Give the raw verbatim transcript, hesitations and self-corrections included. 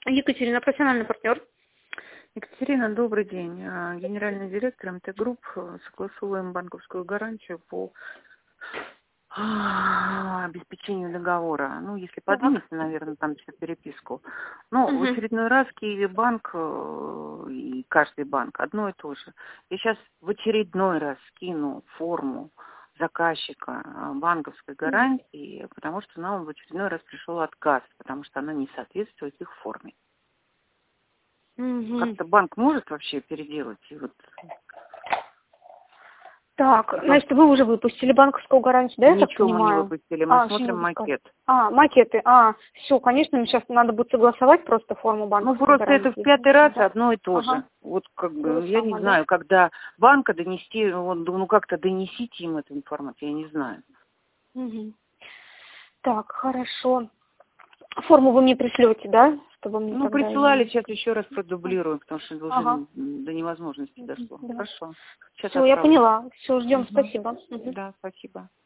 Екатерина, профессиональный партнер. Екатерина, добрый день. А, Генеральный директор МТ-групп. Согласовываем банковскую гарантию по а, обеспечению договора. Ну, если поднимется, наверное, там сейчас переписку. Но в Угу. очередной раз Киеве банк э, и каждый банк одно и то же. Я сейчас в очередной раз скину форму заказчика а, банковской гарантии, потому что нам в очередной раз пришел отказ, потому что она не соответствует их форме. Угу. Как-то банк может вообще переделать? И вот... Так, значит, вы уже выпустили банковскую гарантию, да, я так Ничего мы не понимаю? выпустили, мы А, еще не смотрим выпускали. макет. А, макеты. А, все, конечно, мне сейчас надо будет согласовать просто форму Ну, банковской просто гарантии. это в пятый раз Да. одно и то Ага. же. Вот как То бы, же я не самое, да? знаю, когда банка донести, вот, ну как-то донесите им эту информацию, я не знаю. Угу. Так, хорошо. Форму вы мне пришлете, да? Чтобы мне Ну, тогда присылали, ее... сейчас еще раз продублирую, потому что это уже Ага. до невозможности дошло. Да. Хорошо. Сейчас Все, я отправлю. поняла. Все, ждем, Угу. спасибо. Угу. Да, спасибо.